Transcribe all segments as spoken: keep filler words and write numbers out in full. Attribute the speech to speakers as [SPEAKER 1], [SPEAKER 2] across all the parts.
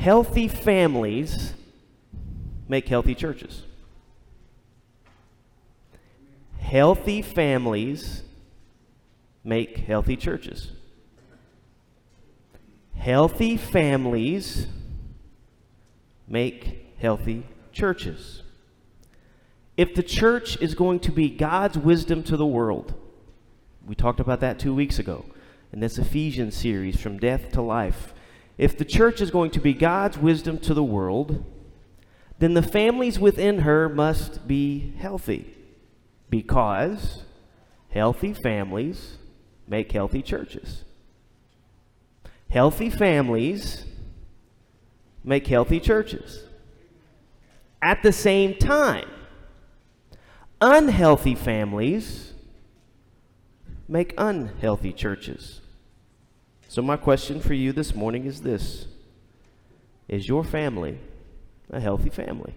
[SPEAKER 1] healthy families make healthy churches. Healthy families make healthy churches. Healthy families make healthy churches. If the church is going to be God's wisdom to the world, we talked about that two weeks ago in this Ephesians series, From Death to Life. If the church is going to be God's wisdom to the world, then the families within her must be healthy, because healthy families make healthy churches. Healthy families make healthy churches. At the same time, unhealthy families make unhealthy churches. So my question for you this morning is this: is your family a healthy family?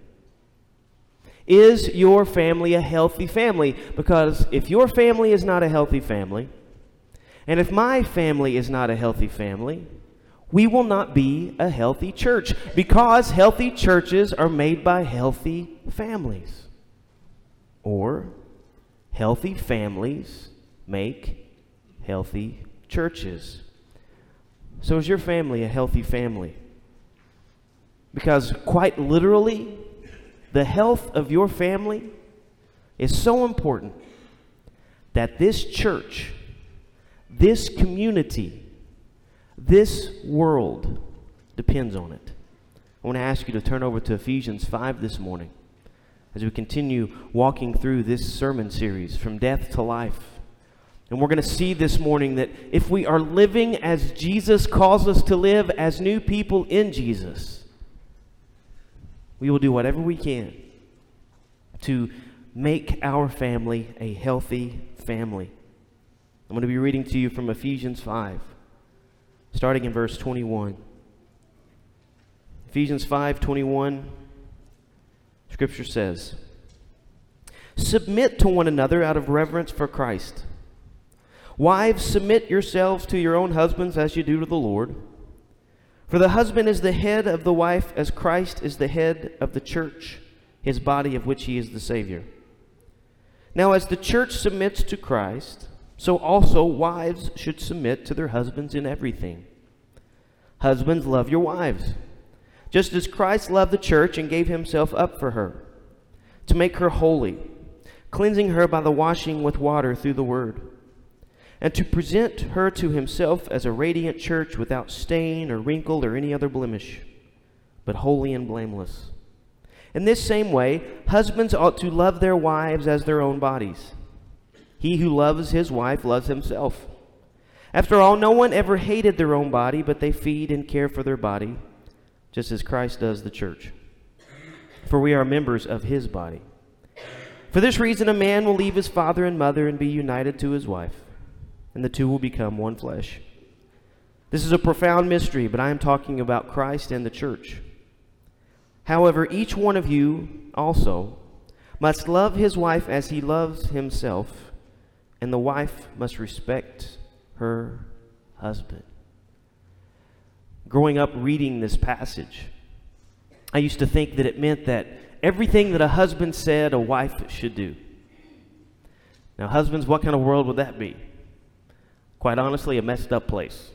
[SPEAKER 1] Is your family a healthy family? Because if your family is not a healthy family, and if my family is not a healthy family, we will not be a healthy church, because healthy churches are made by healthy families. Or healthy families make healthy churches. So is your family a healthy family? Because quite literally, the health of your family is so important that this church, this community, this world depends on it. I want to ask you to turn over to Ephesians five this morning as we continue walking through this sermon series, From Death to Life. And we're going to see this morning that if we are living as Jesus calls us to live, as new people in Jesus, we will do whatever we can to make our family a healthy family. I'm going to be reading to you from Ephesians five, starting in verse twenty-one. Ephesians five twenty-one, Scripture says, "Submit to one another out of reverence for Christ. Wives, submit yourselves to your own husbands as you do to the Lord. For the husband is the head of the wife, as Christ is the head of the church, his body, of which he is the Savior. Now as the church submits to Christ, so also wives should submit to their husbands in everything. Husbands, love your wives, just as Christ loved the church and gave himself up for her, to make her holy, cleansing her by the washing with water through the word, and to present her to himself as a radiant church without stain or wrinkle or any other blemish, but holy and blameless. In this same way, husbands ought to love their wives as their own bodies. He who loves his wife loves himself. After all, no one ever hated their own body, but they feed and care for their body, just as Christ does the church. For we are members of his body. For this reason, a man will leave his father and mother and be united to his wife, and the two will become one flesh. This is a profound mystery, but I am talking about Christ and the church. However, each one of you also must love his wife as he loves himself, and the wife must respect her husband." Growing up reading this passage, I used to think that it meant that everything that a husband said, a wife should do. Now, husbands, what kind of world would that be? Quite honestly, a messed up place.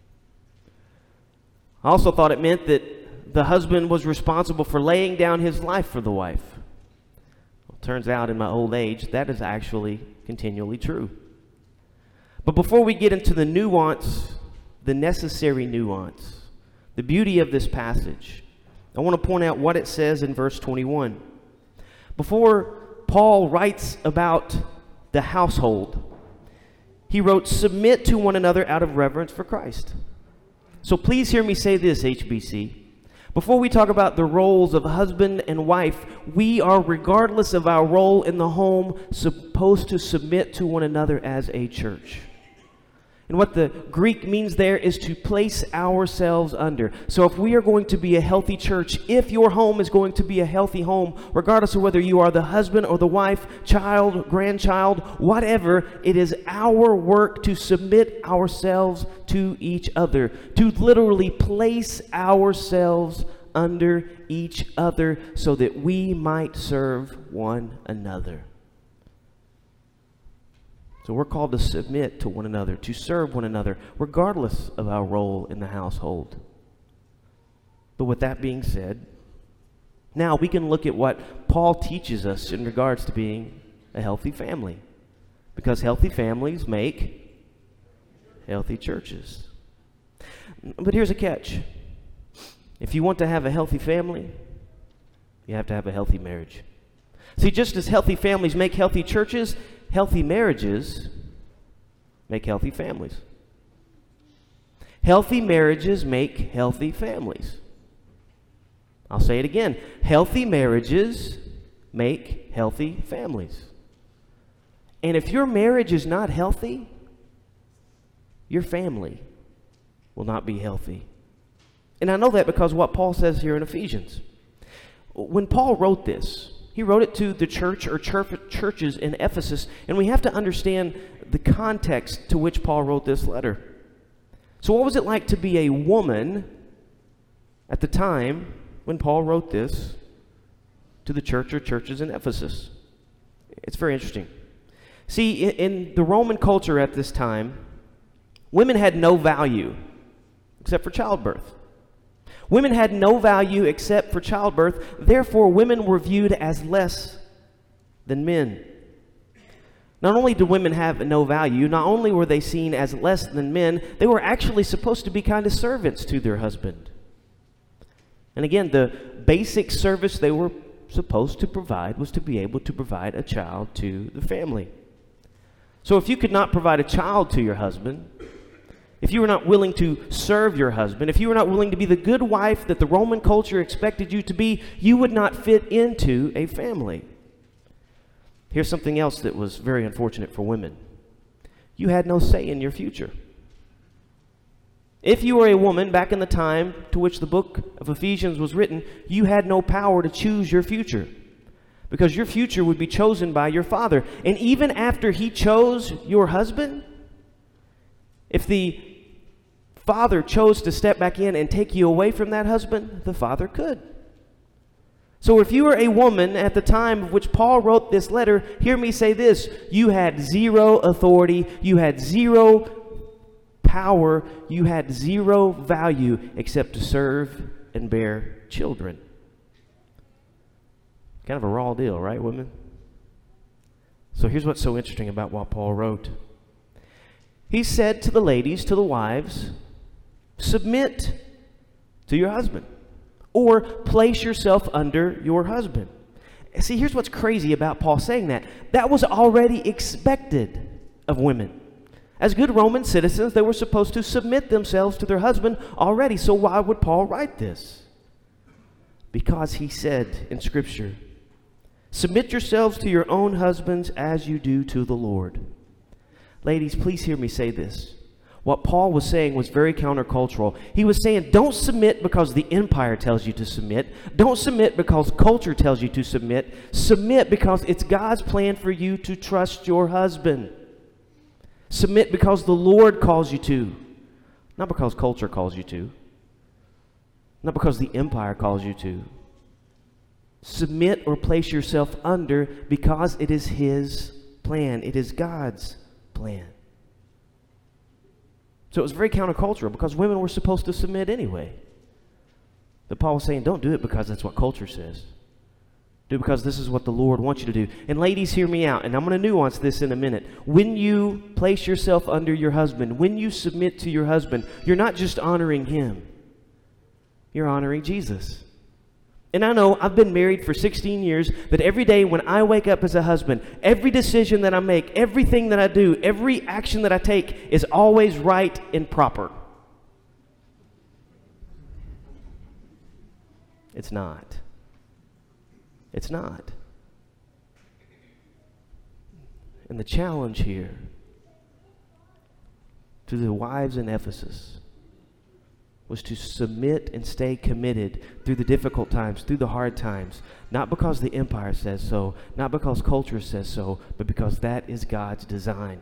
[SPEAKER 1] I also thought it meant that the husband was responsible for laying down his life for the wife. Well, turns out in my old age, that is actually continually true. But before we get into the nuance, the necessary nuance, the beauty of this passage, I want to point out what it says in verse twenty-one. Before Paul writes about the household, he wrote, "Submit to one another out of reverence for Christ." So please hear me say this, H B C. Before we talk about the roles of husband and wife, we are, regardless of our role in the home, supposed to submit to one another as a church. And what the Greek means there is to place ourselves under. So if we are going to be a healthy church, if your home is going to be a healthy home, regardless of whether you are the husband or the wife, child, grandchild, whatever, it is our work to submit ourselves to each other, to literally place ourselves under each other so that we might serve one another. So we're called to submit to one another, to serve one another, regardless of our role in the household. But with that being said, now we can look at what Paul teaches us in regards to being a healthy family. Because healthy families make healthy churches. But here's a catch. If you want to have a healthy family, you have to have a healthy marriage. See, just as healthy families make healthy churches, healthy marriages make healthy families. Healthy marriages make healthy families. I'll say it again. Healthy marriages make healthy families. And if your marriage is not healthy, your family will not be healthy. And I know that because what Paul says here in Ephesians. When Paul wrote this, he wrote it to the church or churches in Ephesus, and we have to understand the context to which Paul wrote this letter. So what was it like to be a woman at the time when Paul wrote this to the church or churches in Ephesus? It's very interesting. See, in the Roman culture at this time, women had no value except for childbirth. Women had no value except for childbirth. Therefore, women were viewed as less than men. Not only did women have no value, not only were they seen as less than men, they were actually supposed to be kind of servants to their husband. And again, the basic service they were supposed to provide was to be able to provide a child to the family. So if you could not provide a child to your husband, if you were not willing to serve your husband, if you were not willing to be the good wife that the Roman culture expected you to be, you would not fit into a family. Here's something else that was very unfortunate for women. You had no say in your future. If you were a woman back in the time to which the book of Ephesians was written, you had no power to choose your future, because your future would be chosen by your father. And even after he chose your husband, if the father chose to step back in and take you away from that husband, the father could. So if you were a woman at the time of which Paul wrote this letter, hear me say this: you had zero authority, you had zero power, you had zero value except to serve and bear children. Kind of a raw deal, right, women? So here's what's so interesting about what Paul wrote. He said to the ladies, to the wives, submit to your husband, or place yourself under your husband. See, here's what's crazy about Paul saying that. That was already expected of women. As good Roman citizens, they were supposed to submit themselves to their husband already. So why would Paul write this? Because he said in Scripture, submit yourselves to your own husbands as you do to the Lord. Ladies, please hear me say this. What Paul was saying was very countercultural. He was saying, don't submit because the empire tells you to submit. Don't submit because culture tells you to submit. Submit because it's God's plan for you to trust your husband. Submit because the Lord calls you to, not because culture calls you to, not because the empire calls you to. Submit or place yourself under because it is His plan. It is God's plan. So it was very countercultural because women were supposed to submit anyway. But Paul was saying, don't do it because that's what culture says. Do it because this is what the Lord wants you to do. And ladies, hear me out, and I'm going to nuance this in a minute. When you place yourself under your husband, when you submit to your husband, you're not just honoring him. You're honoring Jesus. And I know I've been married for sixteen years, that every day when I wake up as a husband, every decision that I make, everything that I do, every action that I take is always right and proper. It's not. It's not. And the challenge here to the wives in Ephesus was to submit and stay committed through the difficult times, through the hard times, not because the empire says so, not because culture says so, but because that is God's design.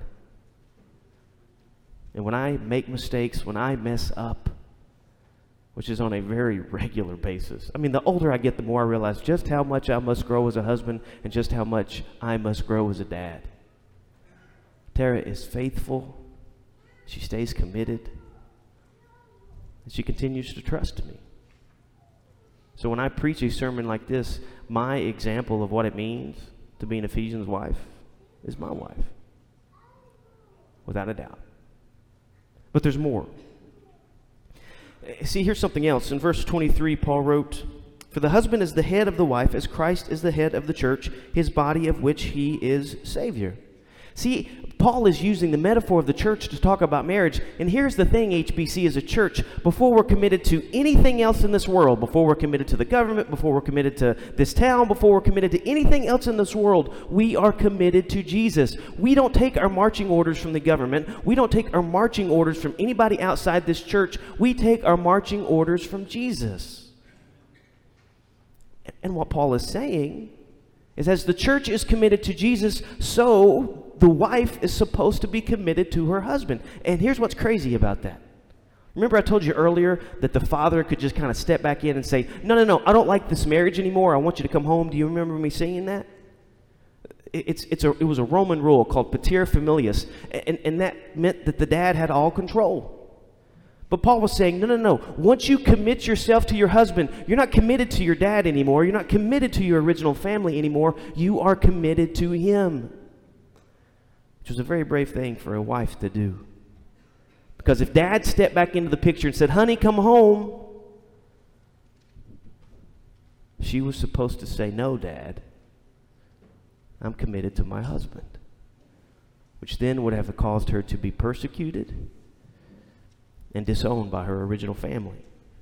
[SPEAKER 1] And when I make mistakes, when I mess up, which is on a very regular basis. I mean, the older I get, the more I realize just how much I must grow as a husband and just how much I must grow as a dad. Tara is faithful. She stays committed. And she continues to trust me. So when I preach a sermon like this, my example of what it means to be an Ephesians wife is my wife. Without a doubt. But there's more. See, here's something else. In verse twenty-three, Paul wrote, "For the husband is the head of the wife, as Christ is the head of the church, his body, of which he is Savior." See, Paul is using the metaphor of the church to talk about marriage. And here's the thing, H B C, as a church, before we're committed to anything else in this world, before we're committed to the government, before we're committed to this town, before we're committed to anything else in this world, we are committed to Jesus. We don't take our marching orders from the government. We don't take our marching orders from anybody outside this church. We take our marching orders from Jesus. And what Paul is saying is, as the church is committed to Jesus, so the wife is supposed to be committed to her husband. And here's what's crazy about that. Remember I told you earlier that the father could just kind of step back in and say, no, no, no, I don't like this marriage anymore. I want you to come home. Do you remember me saying that? It's, it's a, it was a Roman rule called pater familias, and, and that meant that the dad had all control. But Paul was saying, no, no, no. Once you commit yourself to your husband, you're not committed to your dad anymore. You're not committed to your original family anymore. You are committed to him. Which was a very brave thing for a wife to do. Because if dad stepped back into the picture and said, honey, come home, she was supposed to say, no, Dad, I'm committed to my husband. Which then would have caused her to be persecuted and disowned by her original family.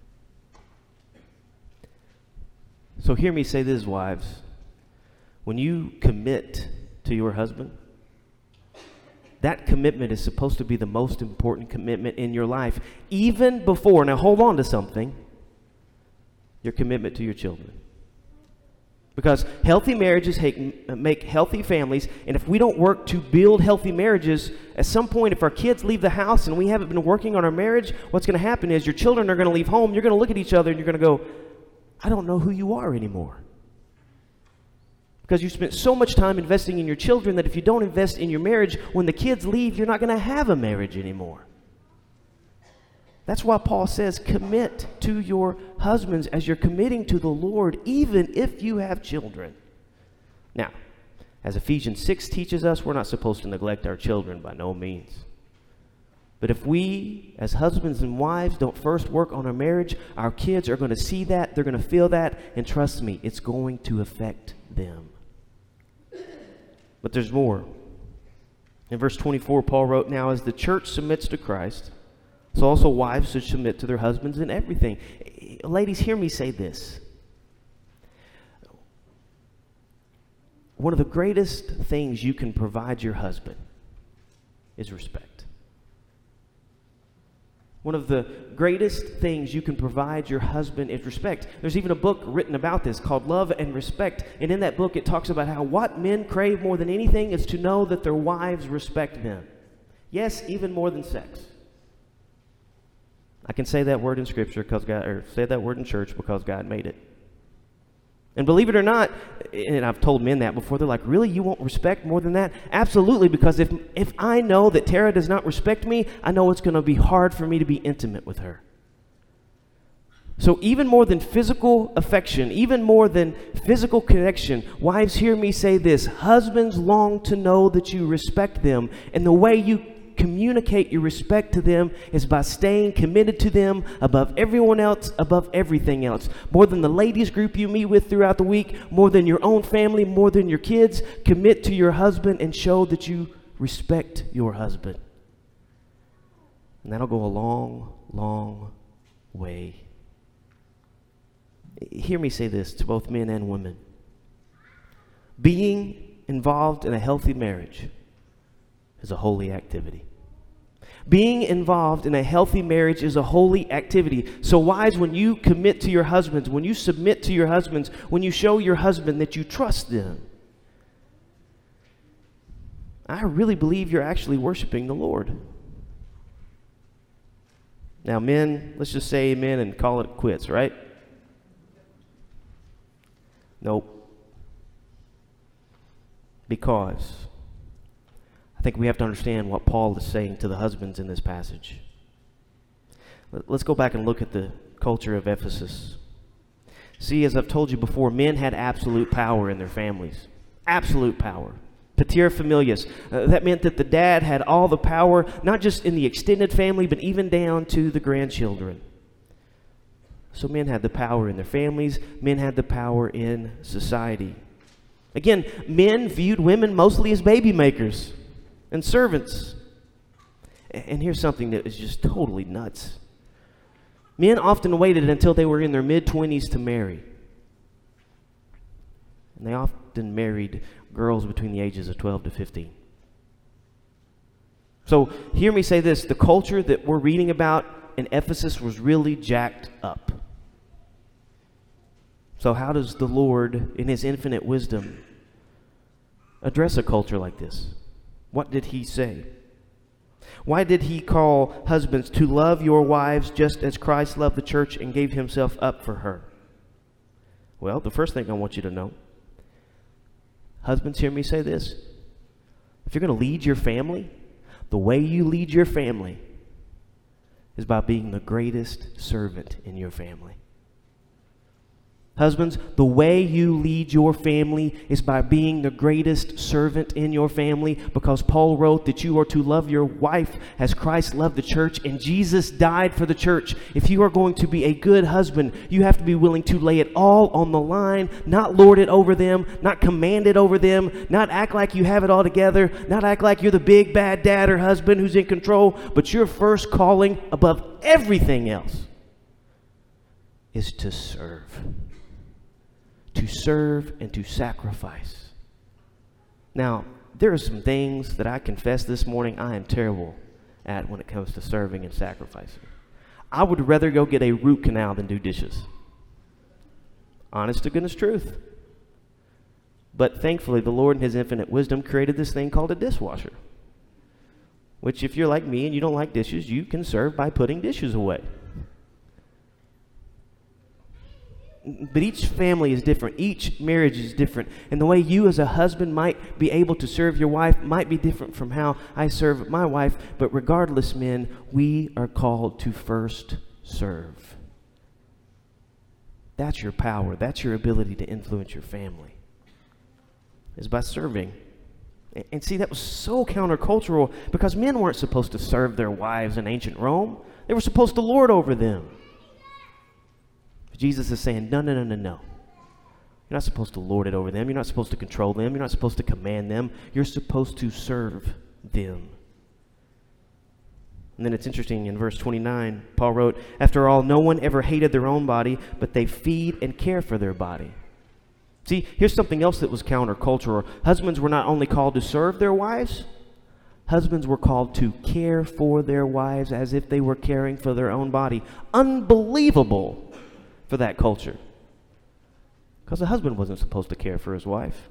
[SPEAKER 1] So hear me say this, wives. When you commit to your husband, that commitment is supposed to be the most important commitment in your life, even before, now hold on to something, your commitment to your children. Because healthy marriages make healthy families, and if we don't work to build healthy marriages, at some point, if our kids leave the house and we haven't been working on our marriage, what's going to happen is your children are going to leave home, you're going to look at each other and you're going to go, I don't know who you are anymore. Because you spent so much time investing in your children that if you don't invest in your marriage, when the kids leave, you're not going to have a marriage anymore. That's why Paul says, commit to your husbands as you're committing to the Lord, even if you have children. Now, as Ephesians six teaches us, we're not supposed to neglect our children by no means. But if we, as husbands and wives, don't first work on our marriage, our kids are going to see that, they're going to feel that, and trust me, it's going to affect them. But there's more. In verse twenty-four, Paul wrote, now as the church submits to Christ, so also wives should submit to their husbands in everything. Ladies, hear me say this. One of the greatest things you can provide your husband is respect. One of the greatest things you can provide your husband is respect. There's even a book written about this called Love and Respect. And in that book, it talks about how what men crave more than anything is to know that their wives respect them. Yes, even more than sex. I can say that word in Scripture because God, or say that word in church because God made it. And believe it or not, and I've told men that before, they're like, really, you won't respect more than that? Absolutely, because if, if I know that Tara does not respect me, I know it's going to be hard for me to be intimate with her. So even more than physical affection, even more than physical connection, wives, hear me say this. Husbands long to know that you respect them, and the way you communicate your respect to them is by staying committed to them above everyone else, above everything else. More than the ladies group you meet with throughout the week, more than your own family, more than your kids, commit to your husband and show that you respect your husband. And that'll go a long, long way. Hear me say this to both men and women. Being involved in a healthy marriage is a holy activity. Being involved in a healthy marriage is a holy activity. So wives, when you commit to your husbands, when you submit to your husbands, when you show your husband that you trust them, I really believe you're actually worshiping the Lord. Now, men, let's just say amen and call it quits, right? Nope. Because I think we have to understand what Paul is saying to the husbands in this passage. Let's go back and look at the culture of Ephesus. See, as I've told you before, men had absolute power in their families. Absolute power. Pater familias. Uh, that meant that the dad had all the power, not just in the extended family, but even down to the grandchildren. So men had the power in their families. Men had the power in society. Again, men viewed women mostly as baby makers and servants. And here's something that is just totally nuts. Men often waited until they were in their mid-twenties to marry. And they often married girls between the ages of twelve to fifteen. So hear me say this. The culture that we're reading about in Ephesus was really jacked up. So how does the Lord, in his infinite wisdom, address a culture like this? What did he say? Why did he call husbands to love your wives just as Christ loved the church and gave himself up for her? Well, the first thing I want you to know, husbands, hear me say this. If you're going to lead your family, the way you lead your family is by being the greatest servant in your family. Husbands, the way you lead your family is by being the greatest servant in your family, because Paul wrote that you are to love your wife as Christ loved the church, and Jesus died for the church. If you are going to be a good husband, you have to be willing to lay it all on the line, not lord it over them, not command it over them, not act like you have it all together, not act like you're the big bad dad or husband who's in control, but your first calling above everything else is to serve. To serve and to sacrifice. Now, there are some things that I confess this morning I am terrible at when it comes to serving and sacrificing. I would rather go get a root canal than do dishes. Honest to goodness truth. But thankfully, the Lord in his infinite wisdom created this thing called a dishwasher, which if you're like me and you don't like dishes, you can serve by putting dishes away. But each family is different. Each marriage is different. And the way you as a husband might be able to serve your wife might be different from how I serve my wife. But regardless, men, we are called to first serve. That's your power. That's your ability to influence your family, is by serving. And see, that was so countercultural, because men weren't supposed to serve their wives in ancient Rome. They were supposed to lord over them. Jesus is saying, no, no, no, no, no. You're not supposed to lord it over them. You're not supposed to control them. You're not supposed to command them. You're supposed to serve them. And then it's interesting, in verse twenty-nine, Paul wrote, after all, no one ever hated their own body, but they feed and care for their body. See, here's something else that was countercultural. Husbands were not only called to serve their wives, husbands were called to care for their wives as if they were caring for their own body. Unbelievable for that culture. Because a husband wasn't supposed to care for his wife.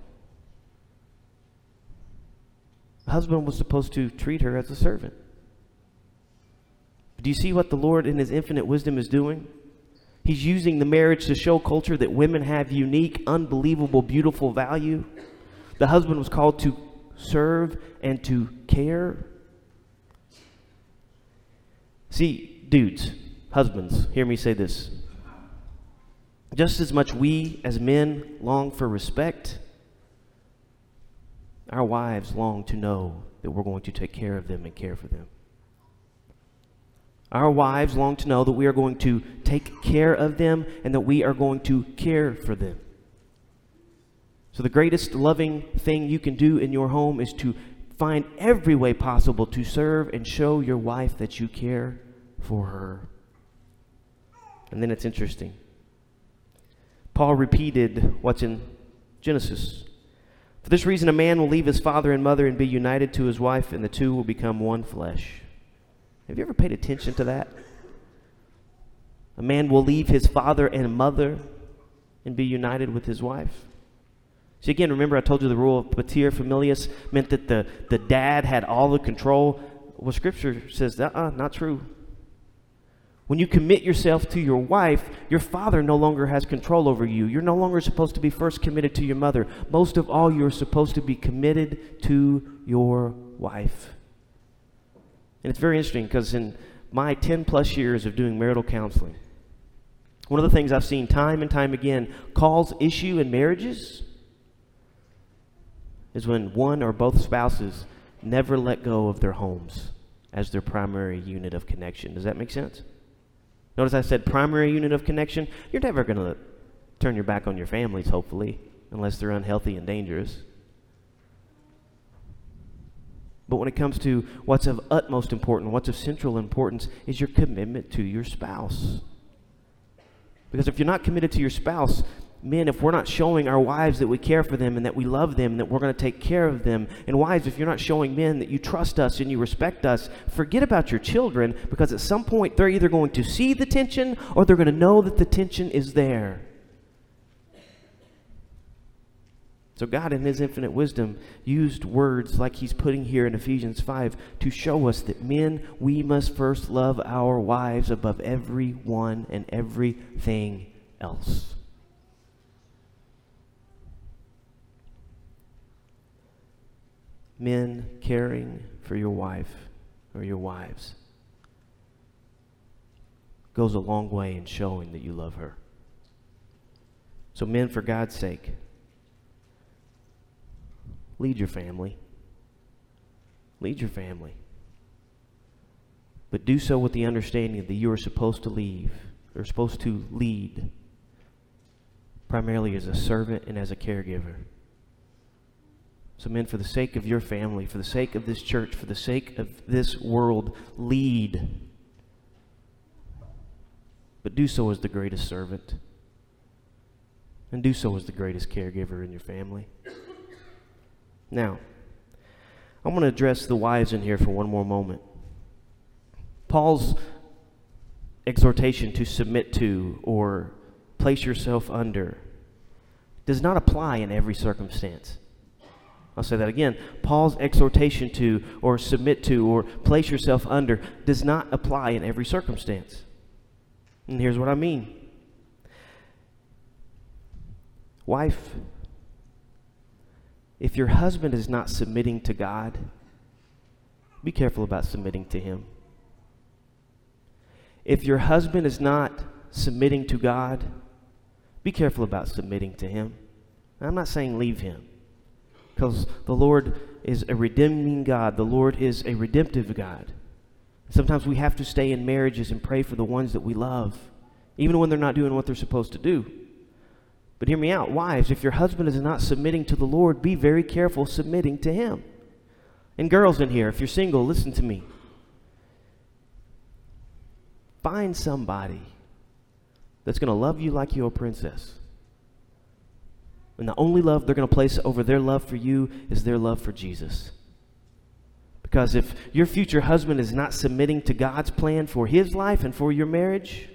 [SPEAKER 1] The husband was supposed to treat her as a servant. Do you see what the Lord in his infinite wisdom is doing? He's using the marriage to show culture that women have unique, unbelievable, beautiful value. The husband was called to serve and to care. See, dudes, husbands, hear me say this. Just as much we as men long for respect, our wives long to know that we're going to take care of them and care for them. Our wives long to know that we are going to take care of them and that we are going to care for them. So the greatest loving thing you can do in your home is to find every way possible to serve and show your wife that you care for her. And then it's interesting. Paul repeated what's in Genesis. For this reason, a man will leave his father and mother and be united to his wife, and the two will become one flesh. Have you ever paid attention to that? A man will leave his father and mother and be united with his wife. See, again, remember I told you the rule of pater familias meant that the, the dad had all the control. Well, Scripture says, uh-uh, not true. When you commit yourself to your wife, your father no longer has control over you. You're no longer supposed to be first committed to your mother. Most of all, you're supposed to be committed to your wife. And it's very interesting because in my ten plus years of doing marital counseling, one of the things I've seen time and time again cause issue in marriages is when one or both spouses never let go of their homes as their primary unit of connection. Does that make sense? Notice I said primary unit of connection. You're never going to turn your back on your families, hopefully, unless they're unhealthy and dangerous. But when it comes to what's of utmost importance, what's of central importance, is your commitment to your spouse. Because if you're not committed to your spouse, men, if we're not showing our wives that we care for them and that we love them and that we're going to take care of them, and wives, if you're not showing men that you trust us and you respect us, forget about your children, because at some point they're either going to see the tension or they're going to know that the tension is there. So God, in His infinite wisdom, used words like He's putting here in Ephesians five to show us that men, we must first love our wives above everyone and everything else. Men, caring for your wife or your wives goes a long way in showing that you love her. So men, for God's sake, lead your family. Lead your family. But do so with the understanding that you are supposed to leave, or supposed to lead, primarily as a servant and as a caregiver. So men, for the sake of your family, for the sake of this church, for the sake of this world, lead. But do so as the greatest servant. And do so as the greatest caregiver in your family. Now, I'm going to address the wives in here for one more moment. Paul's exhortation to submit to or place yourself under does not apply in every circumstance. I'll say that again. Paul's exhortation to or submit to or place yourself under does not apply in every circumstance. And here's what I mean. Wife, if your husband is not submitting to God, be careful about submitting to Him. If your husband is not submitting to God, be careful about submitting to Him. I'm not saying leave him, because the Lord is a redeeming God. The Lord is a redemptive God. Sometimes we have to stay in marriages and pray for the ones that we love, even when they're not doing what they're supposed to do. But hear me out. Wives, if your husband is not submitting to the Lord, be very careful submitting to Him. And girls in here, if you're single, listen to me. Find somebody that's going to love you like you're a princess. And the only love they're going to place over their love for you is their love for Jesus. Because if your future husband is not submitting to God's plan for his life and for your marriage,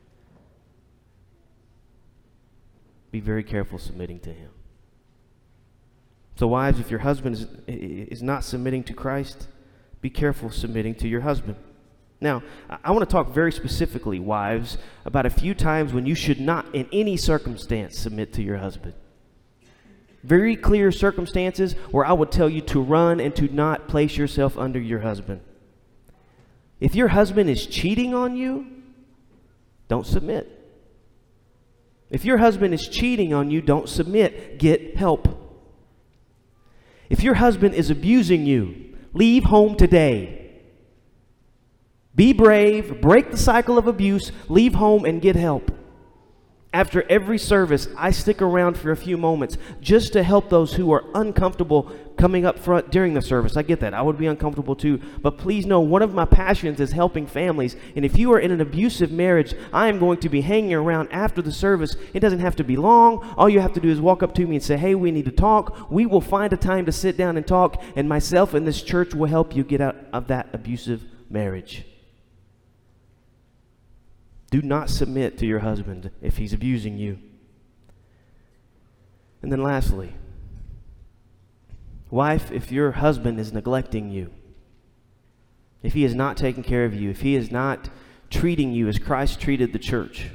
[SPEAKER 1] be very careful submitting to him. So wives, if your husband is, is not submitting to Christ, be careful submitting to your husband. Now, I want to talk very specifically, wives, about a few times when you should not in any circumstance submit to your husband. Very clear circumstances where I would tell you to run and to not place yourself under your husband. If your husband is cheating on you, don't submit. If your husband is cheating on you, don't submit. Get help. If your husband is abusing you, leave home today. Be brave, break the cycle of abuse, leave home and get help. After every service, I stick around for a few moments just to help those who are uncomfortable coming up front during the service. I get that. I would be uncomfortable too. But please know, one of my passions is helping families. And if you are in an abusive marriage, I am going to be hanging around after the service. It doesn't have to be long. All you have to do is walk up to me and say, hey, we need to talk. We will find a time to sit down and talk. And myself and this church will help you get out of that abusive marriage. Do not submit to your husband if he's abusing you. And then lastly, wife, if your husband is neglecting you, if he is not taking care of you, if he is not treating you as Christ treated the church,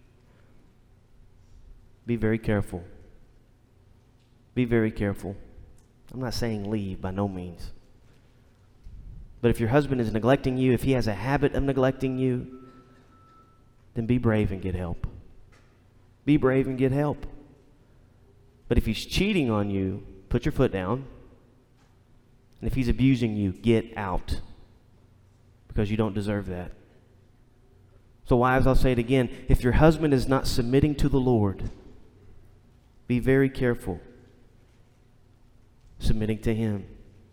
[SPEAKER 1] be very careful. Be very careful. I'm not saying leave, by no means. But if your husband is neglecting you, if he has a habit of neglecting you, then be brave and get help. Be brave and get help. But if he's cheating on you, put your foot down. And if he's abusing you, get out. Because you don't deserve that. So wives, I'll say it again. If your husband is not submitting to the Lord, be very careful submitting to him.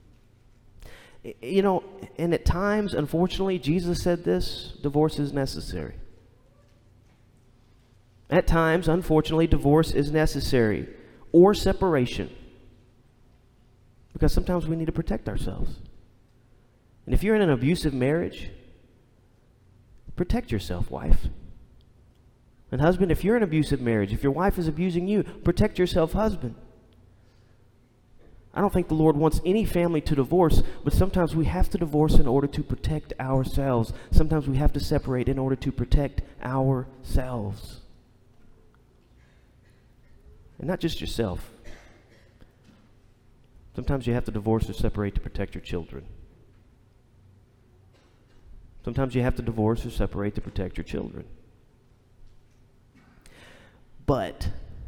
[SPEAKER 1] You know, and at times, unfortunately, Jesus said this, divorce is necessary. At times, unfortunately, divorce is necessary, or separation. Because sometimes we need to protect ourselves. And if you're in an abusive marriage, protect yourself, wife. And husband, if you're in an abusive marriage, if your wife is abusing you, protect yourself, husband. I don't think the Lord wants any family to divorce, but sometimes we have to divorce in order to protect ourselves. Sometimes we have to separate in order to protect ourselves. And not just yourself. Sometimes you have to divorce or separate to protect your children. Sometimes you have to divorce or separate to protect your children. But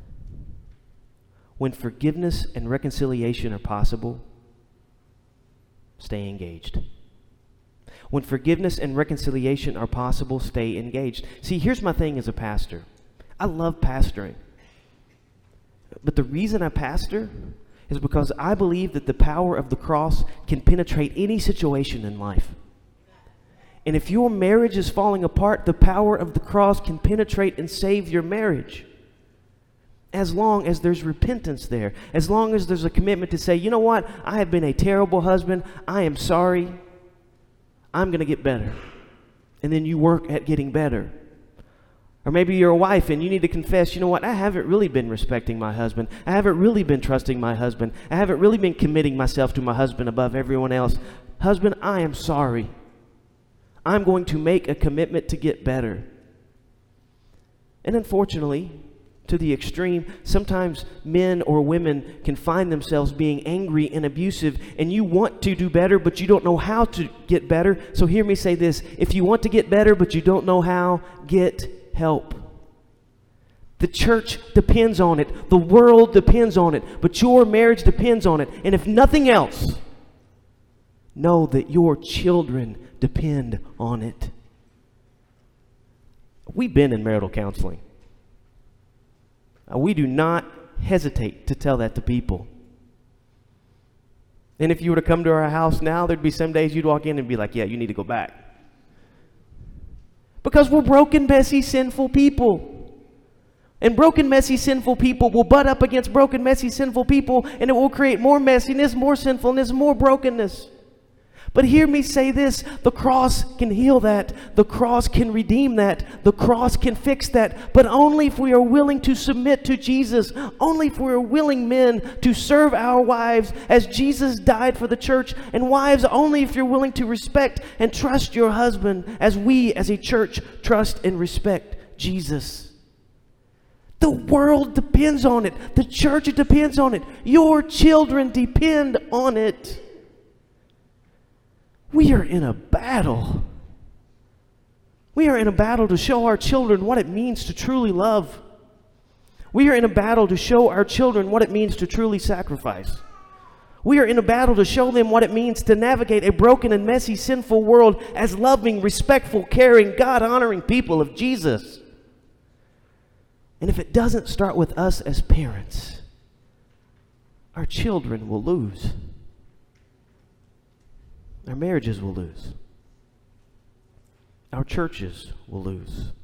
[SPEAKER 1] when forgiveness and reconciliation are possible, stay engaged. When forgiveness and reconciliation are possible, stay engaged. See, here's my thing as a pastor. I love pastoring. But the reason I pastor is because I believe that the power of the cross can penetrate any situation in life. And if your marriage is falling apart, the power of the cross can penetrate and save your marriage. As long as there's repentance there. As long as there's a commitment to say, you know what? I have been a terrible husband. I am sorry. I'm going to get better. And then you work at getting better. Or maybe you're a wife and you need to confess, you know what? I haven't really been respecting my husband. I haven't really been trusting my husband. I haven't really been committing myself to my husband above everyone else. Husband, I am sorry. I'm going to make a commitment to get better. And unfortunately, to the extreme, sometimes men or women can find themselves being angry and abusive, and you want to do better, but you don't know how to get better. So hear me say this. If you want to get better, but you don't know how, get help. The church depends on it. The world depends on it. But your marriage depends on it. And if nothing else, know that your children depend on it. We've been in marital counseling. We do not hesitate to tell that to people. And if you were to come to our house now, there'd be some days you'd walk in and be like, yeah, you need to go back. Because we're broken, messy, sinful people. And broken, messy, sinful people will butt up against broken, messy, sinful people, and it will create more messiness, more sinfulness, more brokenness. But hear me say this, the cross can heal that. The cross can redeem that. The cross can fix that. But only if we are willing to submit to Jesus. Only if we are willing, men, to serve our wives as Jesus died for the church. And wives, only if you're willing to respect and trust your husband as we as a church trust and respect Jesus. The world depends on it. The church depends on it. Your children depend on it. We are in a battle. We are in a battle to show our children what it means to truly love. We are in a battle to show our children what it means to truly sacrifice. We are in a battle to show them what it means to navigate a broken and messy, sinful world as loving, respectful, caring, God-honoring people of Jesus. And if it doesn't start with us as parents, our children will lose. Our marriages will lose. Our churches will lose.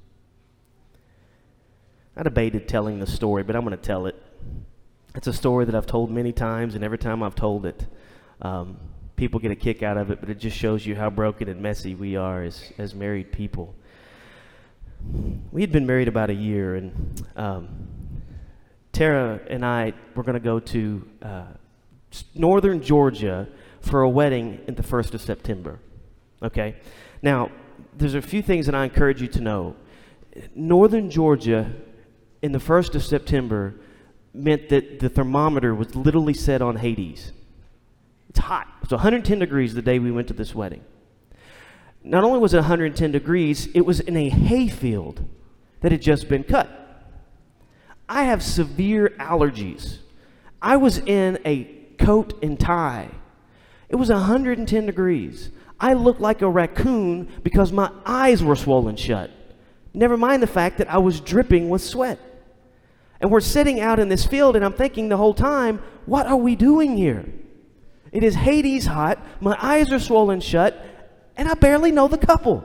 [SPEAKER 1] I debated telling the story, but I'm going to tell it. It's a story that I've told many times, and every time I've told it, um, people get a kick out of it, but it just shows you how broken and messy we are as, as married people. we had been married about a year, and um, Tara and I were going to go to uh, northern Georgia for a wedding in the first of September. Okay? Now, there's a few things that I encourage you to know. Northern Georgia in the first of September meant that the thermometer was literally set on Hades. It's hot. It was one hundred ten degrees the day we went to this wedding. Not only was it one hundred ten degrees, it was in a hayfield that had just been cut. I have severe allergies. I was in a coat and tie. It was one hundred ten degrees. I looked like a raccoon because my eyes were swollen shut. Never mind the fact that I was dripping with sweat. And we're sitting out in this field, and I'm thinking the whole time, what are we doing here? It is Hades hot, my eyes are swollen shut, and I barely know the couple.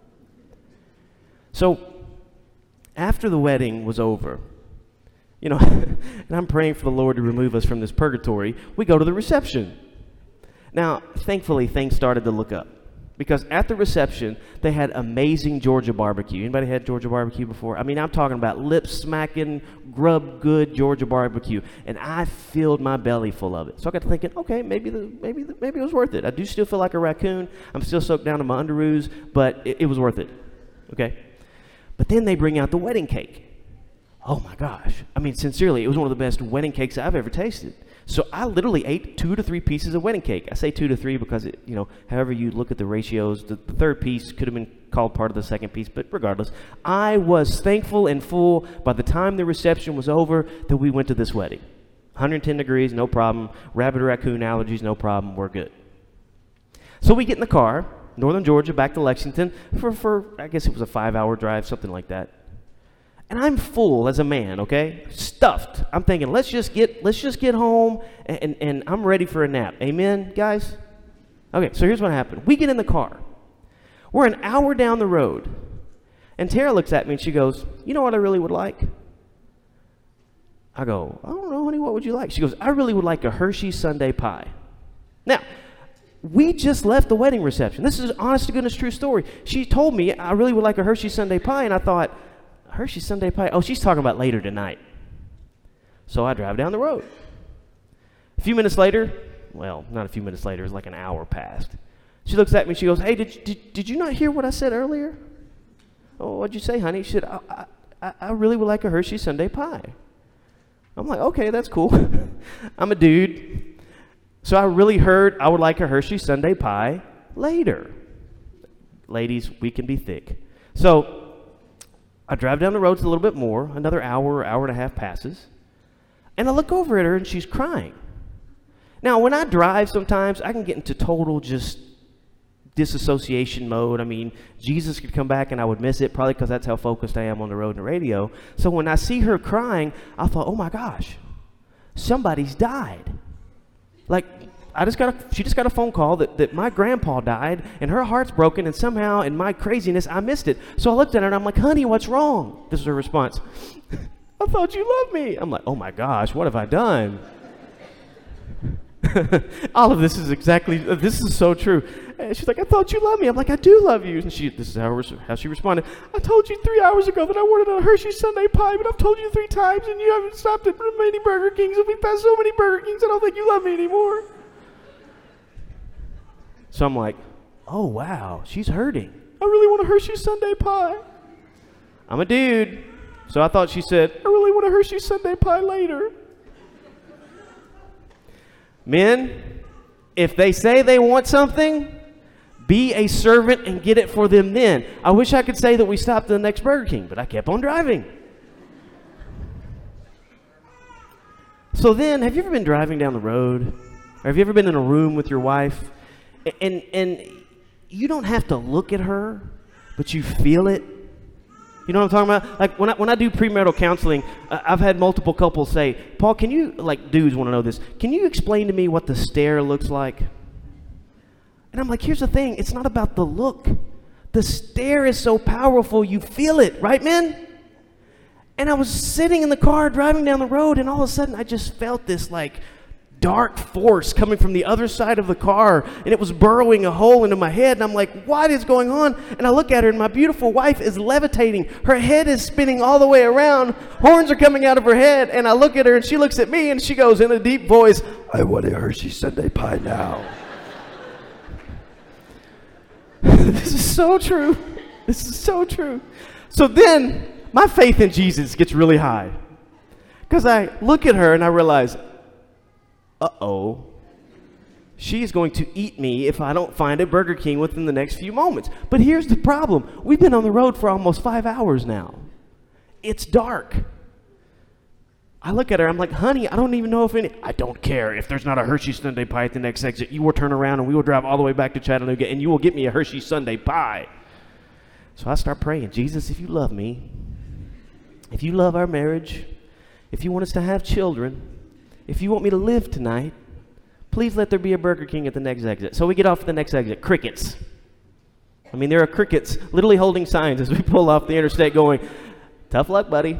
[SPEAKER 1] So, after the wedding was over, you know, and I'm praying for the Lord to remove us from this purgatory, we go to the reception. Now, thankfully, things started to look up. Because at the reception, they had amazing Georgia barbecue. Anybody had Georgia barbecue before? I mean, I'm talking about lip-smacking, grub-good Georgia barbecue. And I filled my belly full of it. So I got to thinking, okay, maybe the, maybe the, maybe it was worth it. I do still feel like a raccoon. I'm still soaked down to my underoos, but it, it was worth it. Okay? But then they bring out the wedding cake. Oh, my gosh. I mean, sincerely, it was one of the best wedding cakes I've ever tasted. So I literally ate two to three pieces of wedding cake. I say two to three because, it, you know, however you look at the ratios, the, the third piece could have been called part of the second piece, but regardless, I was thankful and full by the time the reception was over that we went to this wedding. one hundred ten degrees, no problem. Rabbit or raccoon allergies, no problem. We're good. So we get in the car, northern Georgia, back to Lexington, for, for I guess it was a five-hour drive, something like that. And I'm full as a man, okay? Stuffed. I'm thinking, let's just get let's just get home, and, and, and I'm ready for a nap. Amen, guys? Okay, so here's what happened. We get in the car. We're an hour down the road. And Tara looks at me and she goes, you know what I really would like? I go, I don't know, honey, what would you like? She goes, I really would like a Hershey Sundae pie. Now, we just left the wedding reception. This is honest to goodness true story. She told me I really would like a Hershey Sundae pie, and I thought, Hershey Sundae pie? Oh, she's talking about later tonight. So I drive down the road. A few minutes later, well, not a few minutes later, it was like an hour passed. She looks at me, she goes, hey, did, did, did you not hear what I said earlier? Oh, what'd you say, honey? She said, I, I, I really would like a Hershey Sundae pie. I'm like, okay, that's cool. I'm a dude. So I really heard I would like a Hershey Sundae pie later. Ladies, we can be thick. So I drive down the roads a little bit more, another hour, hour and a half passes, and I look over at her and she's crying. Now, when I drive sometimes, I can get into total just disassociation mode. I mean, Jesus could come back and I would miss it, probably because that's how focused I am on the road and the radio. So when I see her crying, I thought, oh my gosh, somebody's died. Like, I just got a, she just got a phone call that, that my grandpa died and her heart's broken, and somehow in my craziness I missed it. So I looked at her and I'm like, honey, what's wrong? This is her response. I thought you loved me. I'm like, oh my gosh, what have I done? All of this is exactly, this is so true. And she's like, I thought you loved me. I'm like, I do love you. And she, this is how, how she responded. I told you three hours ago that I wanted a Hershey Sundae pie, but I've told you three times and you haven't stopped at many Burger Kings, and we passed so many Burger Kings, I don't think you love me anymore. So I'm like, oh, wow, she's hurting. I really want a Hershey Sundae pie. I'm a dude. So I thought she said, I really want a Hershey Sundae pie later. Men, if they say they want something, be a servant and get it for them then. I wish I could say that we stopped at the next Burger King, but I kept on driving. So then, have you ever been driving down the road? Or have you ever been in a room with your wife? And, and you don't have to look at her, but you feel it. You know what I'm talking about? Like when I, when I do premarital counseling, uh, I've had multiple couples say, Paul, can you, like dudes want to know this, can you explain to me what the stare looks like? And I'm like, here's the thing. It's not about the look. The stare is so powerful, you feel it, right, men? And I was sitting in the car driving down the road, and all of a sudden I just felt this like dark force coming from the other side of the car, and it was burrowing a hole into my head, and I'm like, what is going on? And I look at her, and my beautiful wife is levitating. Her head is spinning all the way around. Horns are coming out of her head, and I look at her, and she looks at me, and she goes in a deep voice, I want a Hershey Sundae pie now. This is so true. This is so true. So then, my faith in Jesus gets really high. Because I look at her, and I realize, uh-oh, she's going to eat me if I don't find a Burger King within the next few moments. But here's the problem. We've been on the road for almost five hours now. It's dark. I look at her, I'm like, honey, I don't even know if any, I don't care if there's not a Hershey Sundae pie at the next exit. You will turn around and we will drive all the way back to Chattanooga and you will get me a Hershey Sundae pie. So I start praying, Jesus, if you love me, if you love our marriage, if you want us to have children, if you want me to live tonight, please let there be a Burger King at the next exit. So we get off at the next exit. Crickets. I mean, there are crickets literally holding signs as we pull off the interstate going, tough luck, buddy.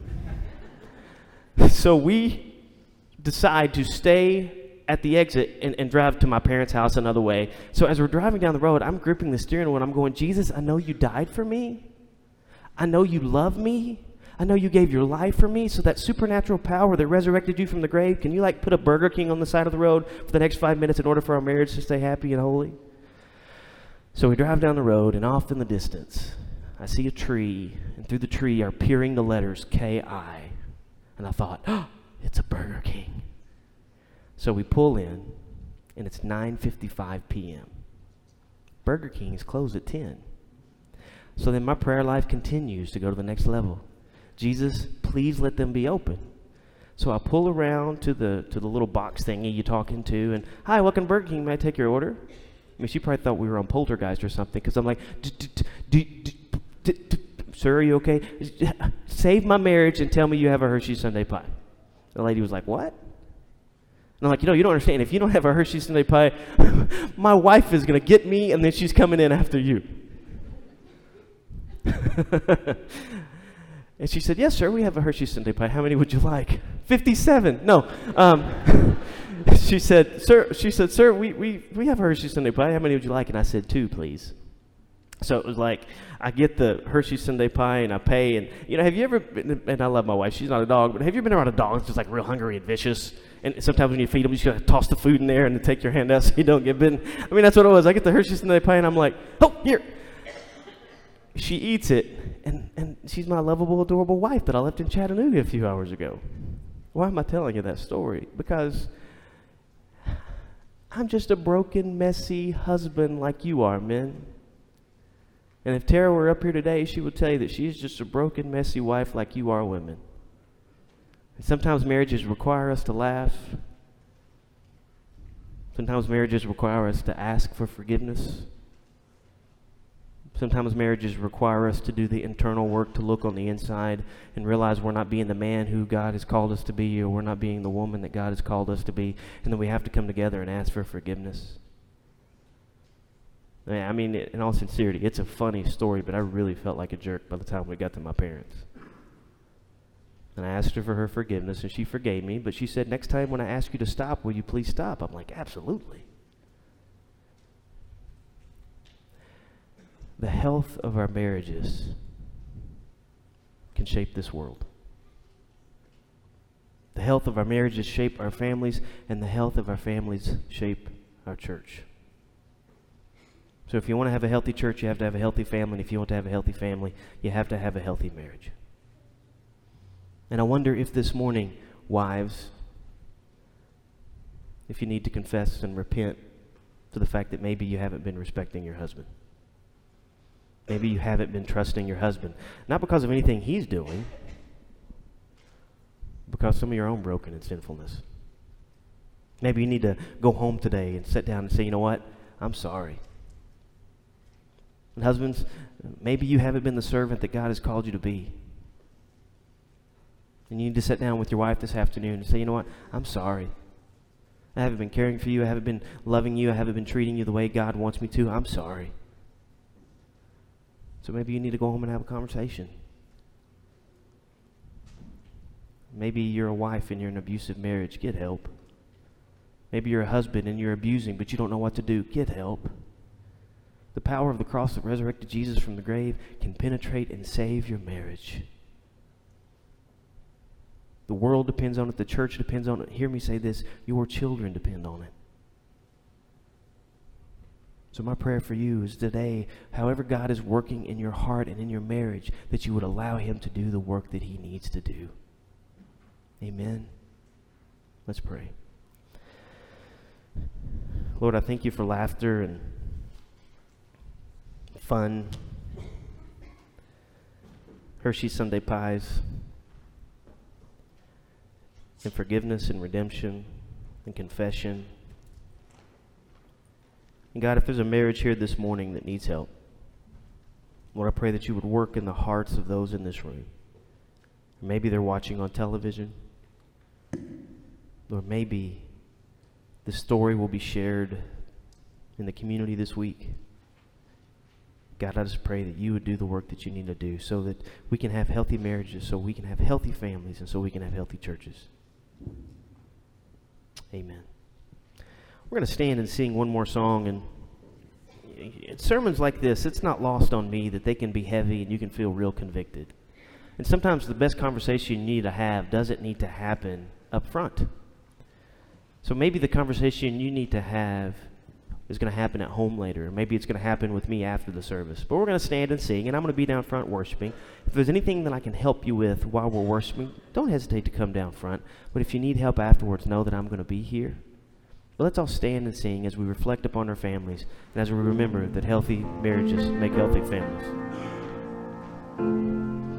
[SPEAKER 1] So we decide to stay at the exit and, and drive to my parents' house another way. So as we're driving down the road, I'm gripping the steering wheel and I'm going, Jesus, I know you died for me. I know you love me. I know you gave your life for me, so that supernatural power that resurrected you from the grave, can you like put a Burger King on the side of the road for the next five minutes in order for our marriage to stay happy and holy? So we drive down the road, and off in the distance, I see a tree, and through the tree are peering the letters K I. And I thought, oh, it's a Burger King. So we pull in, and it's nine fifty-five p.m. Burger King is closed at ten. So then my prayer life continues to go to the next level. Jesus, please let them be open. So I pull around to the to the little box thingy you're talking to, and hi, welcome to Burger King. May I take your order? I mean, she probably thought we were on Poltergeist or something, because I'm like, sir, are you okay? Save my marriage and tell me you have a Hershey Sundae pie. The lady was like, what? And I'm like, you know, you don't understand. If you don't have a Hershey Sundae pie, my wife is going to get me, and then she's coming in after you. And she said, yes, sir, we have a Hershey Sundae pie. How many would you like? fifty-seven. No. Um, she said, sir, she said, sir, we, we, we have a Hershey Sundae pie. How many would you like? And I said, two, please. So it was like, I get the Hershey Sundae pie and I pay. And, you know, have you ever, been, and I love my wife, she's not a dog, but have you ever been around a dog that's just like real hungry and vicious? And sometimes when you feed them, you just got to toss the food in there and then take your hand out so you don't get bitten. I mean, that's what it was. I get the Hershey Sundae pie and I'm like, oh, here. She eats it, and, and she's my lovable, adorable wife that I left in Chattanooga a few hours ago. Why am I telling you that story? Because I'm just a broken, messy husband like you are, men. And if Tara were up here today, she would tell you that she's just a broken, messy wife like you are, women. And sometimes marriages require us to laugh. Sometimes marriages require us to ask for forgiveness. Sometimes marriages require us to do the internal work to look on the inside and realize we're not being the man who God has called us to be, or we're not being the woman that God has called us to be, and then we have to come together and ask for forgiveness. I mean, in all sincerity, it's a funny story, but I really felt like a jerk by the time we got to my parents. And I asked her for her forgiveness, and she forgave me, but she said, next time when I ask you to stop, will you please stop? I'm like, absolutely. The health of our marriages can shape this world. The health of our marriages shape our families, and the health of our families shape our church. So if you want to have a healthy church, you have to have a healthy family, and if you want to have a healthy family, you have to have a healthy marriage. And I wonder if this morning, wives, if you need to confess and repent to the fact that maybe you haven't been respecting your husband. Maybe you haven't been trusting your husband. Not because of anything he's doing, because some of your own broken and sinfulness. Maybe you need to go home today and sit down and say, you know what? I'm sorry. And husbands, maybe you haven't been the servant that God has called you to be. And you need to sit down with your wife this afternoon and say, you know what? I'm sorry. I haven't been caring for you. I haven't been loving you. I haven't been treating you the way God wants me to. I'm sorry. So maybe you need to go home and have a conversation. Maybe you're a wife and you're in an abusive marriage. Get help. Maybe you're a husband and you're abusing, but you don't know what to do. Get help. The power of the cross that resurrected Jesus from the grave can penetrate and save your marriage. The world depends on it. The church depends on it. Hear me say this. Your children depend on it. So my prayer for you is today, however God is working in your heart and in your marriage, that you would allow him to do the work that he needs to do. Amen. Let's pray. Lord, I thank you for laughter and fun, Hershey's Sunday pies, and forgiveness and redemption and confession. And God, if there's a marriage here this morning that needs help, Lord, I pray that you would work in the hearts of those in this room. Maybe they're watching on television. Lord, maybe the story will be shared in the community this week. God, I just pray that you would do the work that you need to do so that we can have healthy marriages, so we can have healthy families, and so we can have healthy churches. Amen. We're going to stand and sing one more song, and sermons like this, it's not lost on me that they can be heavy and you can feel real convicted. And sometimes the best conversation you need to have doesn't need to happen up front. So maybe the conversation you need to have is going to happen at home later. Maybe it's going to happen with me after the service. But we're going to stand and sing, and I'm going to be down front worshiping. If there's anything that I can help you with while we're worshiping, don't hesitate to come down front. But if you need help afterwards, know that I'm going to be here. But let's all stand and sing as we reflect upon our families and as we remember that healthy marriages make healthy families.